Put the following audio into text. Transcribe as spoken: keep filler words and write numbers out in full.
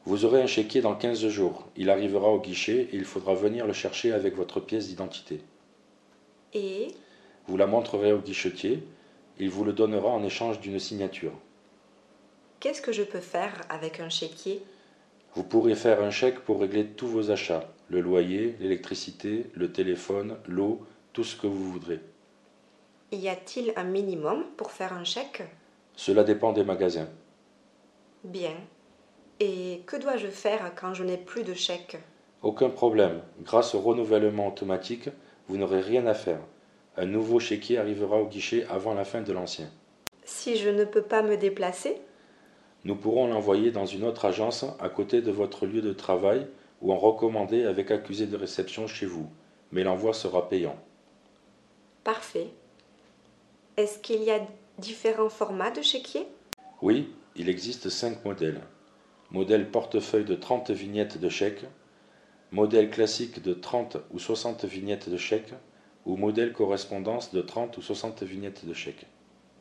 Vous aurez un chéquier dans quinze jours. Il arrivera au guichet et il faudra venir le chercher avec votre pièce d'identité. Et Vous la montrerez au guichetier. Il vous le donnera en échange d'une signature. qu'est-ce que je peux faire avec un chéquier? Vous pourrez faire un chèque pour régler tous vos achats, le loyer, l'électricité, le téléphone, l'eau, tout ce que vous voudrez. Y a-t-il un minimum pour faire un chèque? Cela dépend des magasins. Bien. Et que dois-je faire quand je n'ai plus de chèque? Aucun problème. Grâce au renouvellement automatique, vous n'aurez rien à faire. Un nouveau chéquier arrivera au guichet avant la fin de l'ancien. Si je ne peux pas me déplacer? Nous pourrons l'envoyer dans une autre agence à côté de votre lieu de travail ou en recommander avec accusé de réception chez vous, mais l'envoi sera payant. Parfait. Est-ce qu'il y a différents formats de chéquier? Oui, il existe cinq modèles. Modèle portefeuille de trente vignettes de chèque, modèle classique de trente ou soixante vignettes de chèque, ou modèle correspondance de trente ou soixante vignettes de chèque.